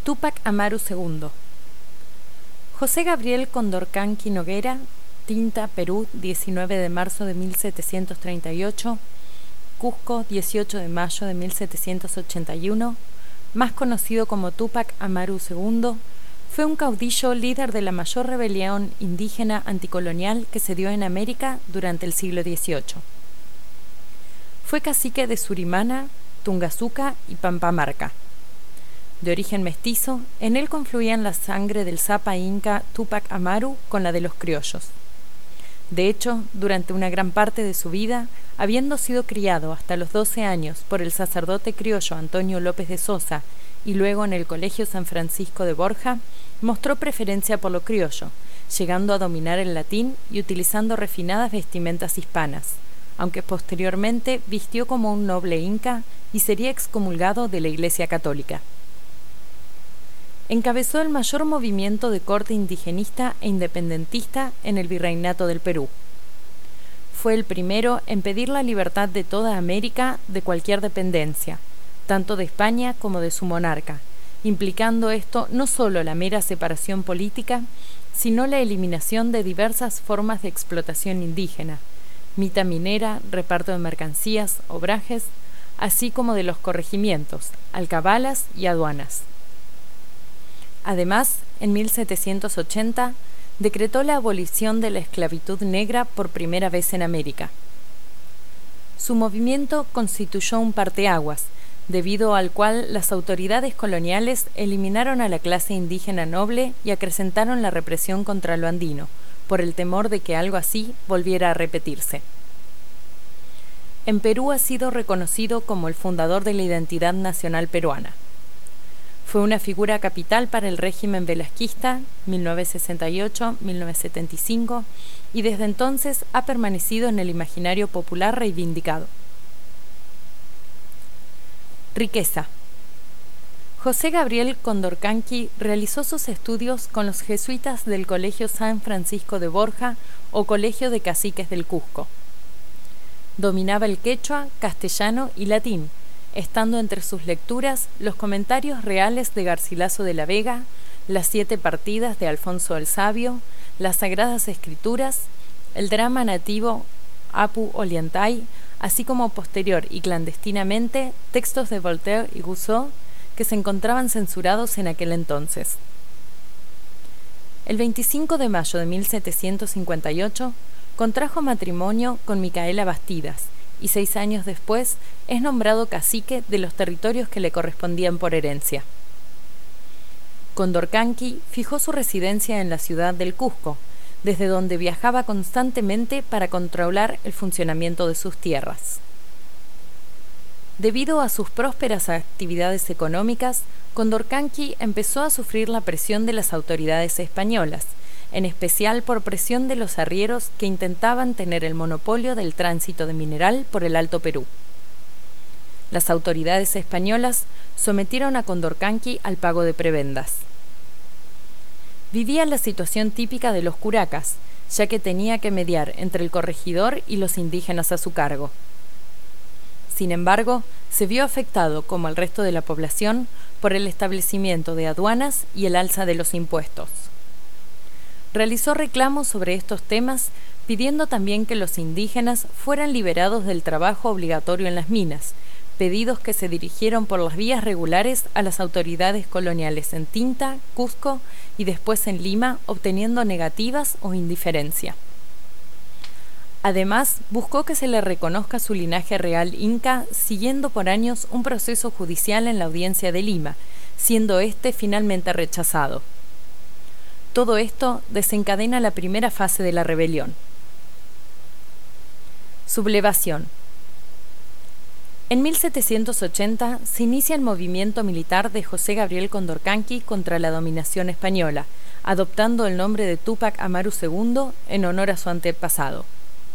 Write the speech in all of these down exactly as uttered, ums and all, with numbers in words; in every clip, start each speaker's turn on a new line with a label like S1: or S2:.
S1: Túpac Amaru segundo. José Gabriel Condorcanqui Noguera, Tinta, Perú, diecinueve de marzo de mil setecientos treinta y ocho, Cusco, dieciocho de mayo de mil setecientos ochenta y uno, más conocido como Túpac Amaru segundo, fue un caudillo líder de la mayor rebelión indígena anticolonial que se dio en América durante el siglo dieciocho. Fue cacique de Surimana, Tungazuca y Pampamarca. De origen mestizo, en él confluían la sangre del Zapa inca Túpac Amaru con la de los criollos. De hecho, durante una gran parte de su vida, habiendo sido criado hasta los doce años por el sacerdote criollo Antonio López de Sosa y luego en el Colegio San Francisco de Borja, mostró preferencia por lo criollo, llegando a dominar el latín y utilizando refinadas vestimentas hispanas, aunque posteriormente vistió como un noble inca y sería excomulgado de la Iglesia Católica. Encabezó el mayor movimiento de corte indigenista e independentista en el Virreinato del Perú. Fue el primero en pedir la libertad de toda América de cualquier dependencia, tanto de España como de su monarca, implicando esto no solo la mera separación política, sino la eliminación de diversas formas de explotación indígena, mita minera, reparto de mercancías, obrajes, así como de los corregimientos, alcabalas y aduanas. Además, en mil setecientos ochenta, decretó la abolición de la esclavitud negra por primera vez en América. Su movimiento constituyó un parteaguas, debido al cual las autoridades coloniales eliminaron a la clase indígena noble y acrecentaron la represión contra lo andino, por el temor de que algo así volviera a repetirse. En Perú ha sido reconocido como el fundador de la identidad nacional peruana. Fue una figura capital para el régimen velasquista, mil novecientos sesenta y ocho a mil novecientos setenta y cinco, y desde entonces ha permanecido en el imaginario popular reivindicado. Riqueza. José Gabriel Condorcanqui realizó sus estudios con los jesuitas del Colegio San Francisco de Borja o Colegio de Caciques del Cusco. Dominaba el quechua, castellano y latín, estando entre sus lecturas los comentarios reales de Garcilaso de la Vega, las siete partidas de Alfonso el Sabio, las Sagradas Escrituras, el drama nativo Apu Ollantay, así como posterior y clandestinamente textos de Voltaire y Rousseau que se encontraban censurados en aquel entonces. El veinticinco de mayo de mil setecientos cincuenta y ocho contrajo matrimonio con Micaela Bastidas, y seis años después es nombrado cacique de los territorios que le correspondían por herencia. Condorcanqui fijó su residencia en la ciudad del Cusco, desde donde viajaba constantemente para controlar el funcionamiento de sus tierras. Debido a sus prósperas actividades económicas, Condorcanqui empezó a sufrir la presión de las autoridades españolas, en especial por presión de los arrieros que intentaban tener el monopolio del tránsito de mineral por el Alto Perú. Las autoridades españolas sometieron a Condorcanqui al pago de prebendas. Vivía la situación típica de los curacas, ya que tenía que mediar entre el corregidor y los indígenas a su cargo. Sin embargo, se vio afectado, como el resto de la población, por el establecimiento de aduanas y el alza de los impuestos. Realizó reclamos sobre estos temas, pidiendo también que los indígenas fueran liberados del trabajo obligatorio en las minas, pedidos que se dirigieron por las vías regulares a las autoridades coloniales en Tinta, Cusco y después en Lima, obteniendo negativas o indiferencia. Además, buscó que se le reconozca su linaje real inca, siguiendo por años un proceso judicial en la audiencia de Lima, siendo este finalmente rechazado. Todo esto desencadena la primera fase de la rebelión. Sublevación. En mil setecientos ochenta se inicia el movimiento militar de José Gabriel Condorcanqui contra la dominación española, adoptando el nombre de Túpac Amaru segundo en honor a su antepasado.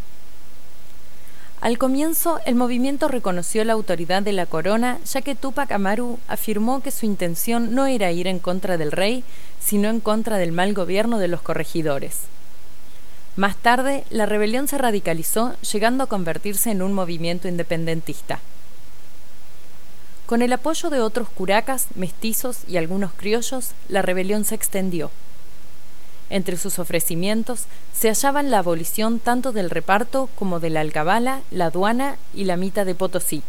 S1: Al comienzo, el movimiento reconoció la autoridad de la corona, ya que Túpac Amaru afirmó que su intención no era ir en contra del rey, sino en contra del mal gobierno de los corregidores. Más tarde, la rebelión se radicalizó, llegando a convertirse en un movimiento independentista. Con el apoyo de otros curacas, mestizos y algunos criollos, la rebelión se extendió. Entre sus ofrecimientos se hallaban la abolición tanto del reparto como de la alcabala, la aduana y la mita de Potosí.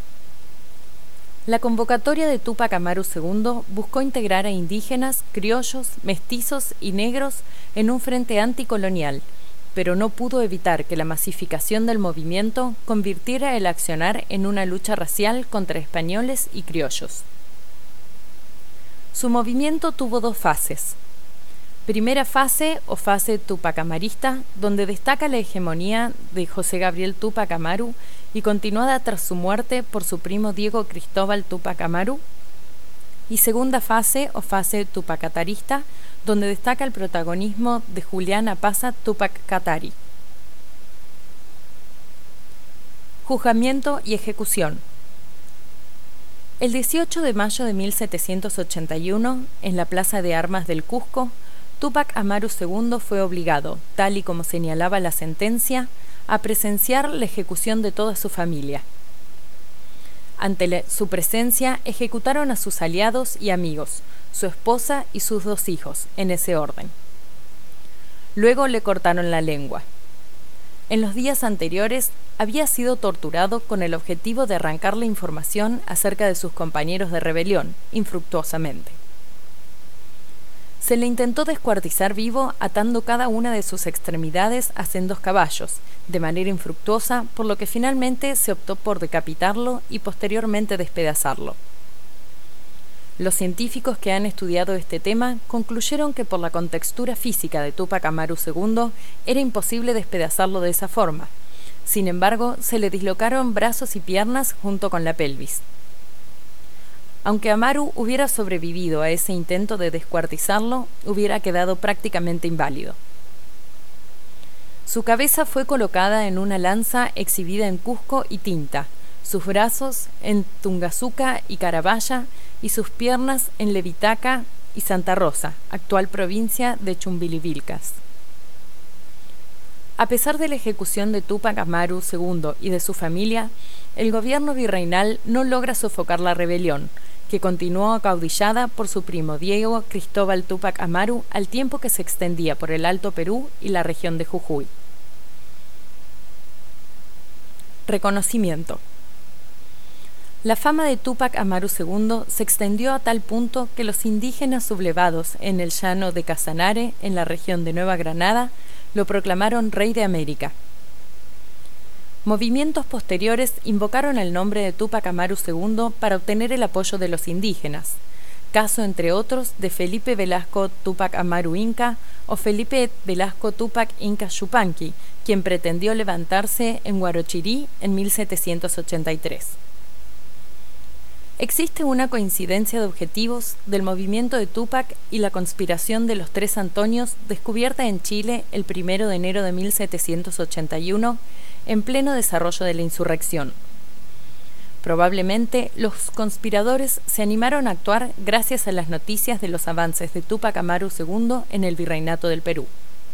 S1: La convocatoria de Túpac Amaru segundo buscó integrar a indígenas, criollos, mestizos y negros en un frente anticolonial, pero no pudo evitar que la masificación del movimiento convirtiera el accionar en una lucha racial contra españoles y criollos. Su movimiento tuvo dos fases. Primera fase o fase tupacamarista, donde destaca la hegemonía de José Gabriel Túpac Amaru y continuada tras su muerte por su primo Diego Cristóbal Túpac Amaru. Y segunda fase o fase tupacatarista, donde destaca el protagonismo de Julián Apaza Túpac Katari. Juzgamiento y ejecución. El dieciocho de mayo de mil setecientos ochenta y uno, en la Plaza de Armas del Cusco, Túpac Amaru segundo fue obligado, tal y como señalaba la sentencia, a presenciar la ejecución de toda su familia. Ante la, su presencia, ejecutaron a sus aliados y amigos, su esposa y sus dos hijos, en ese orden. Luego le cortaron la lengua. En los días anteriores había sido torturado con el objetivo de arrancar la información acerca de sus compañeros de rebelión, infructuosamente. Se le intentó descuartizar vivo atando cada una de sus extremidades a sendos caballos, de manera infructuosa, por lo que finalmente se optó por decapitarlo y posteriormente despedazarlo. Los científicos que han estudiado este tema concluyeron que por la contextura física de Túpac Amaru segundo era imposible despedazarlo de esa forma. Sin embargo, se le dislocaron brazos y piernas junto con la pelvis. Aunque Amaru hubiera sobrevivido a ese intento de descuartizarlo, hubiera quedado prácticamente inválido. Su cabeza fue colocada en una lanza exhibida en Cusco y Tinta, sus brazos en Tungazuca y Carabaya y sus piernas en Levitaca y Santa Rosa, actual provincia de Chumbilivilcas. A pesar de la ejecución de Túpac Amaru segundo y de su familia, el gobierno virreinal no logra sofocar la rebelión, que continuó acaudillada por su primo Diego Cristóbal Túpac Amaru al tiempo que se extendía por el Alto Perú y la región de Jujuy. Reconocimiento. La fama de Túpac Amaru segundo se extendió a tal punto que los indígenas sublevados en el llano de Casanare, en la región de Nueva Granada, lo proclamaron Rey de América. Movimientos posteriores invocaron el nombre de Túpac Amaru segundo para obtener el apoyo de los indígenas, caso entre otros de Felipe Velasco Túpac Amaru Inca o Felipe Velasco Túpac Inca Yupanqui, quien pretendió levantarse en Huarochirí en mil setecientos ochenta y tres. Existe una coincidencia de objetivos del movimiento de Túpac y la conspiración de los Tres Antonios descubierta en Chile el primero de enero de mil setecientos ochenta y uno, en pleno desarrollo de la insurrección. Probablemente los conspiradores se animaron a actuar gracias a las noticias de los avances de Túpac Amaru segundo en el Virreinato del Perú.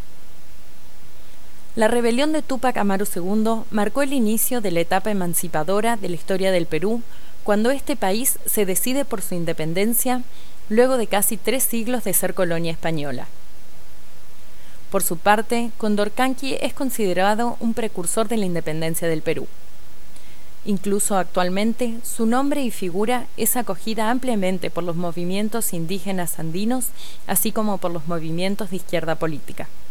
S1: La rebelión de Túpac Amaru segundo marcó el inicio de la etapa emancipadora de la historia del Perú, cuando este país se decide por su independencia luego de casi tres siglos de ser colonia española. Por su parte, Condorcanqui es considerado un precursor de la independencia del Perú. Incluso actualmente, su nombre y figura es acogida ampliamente por los movimientos indígenas andinos, así como por los movimientos de izquierda política.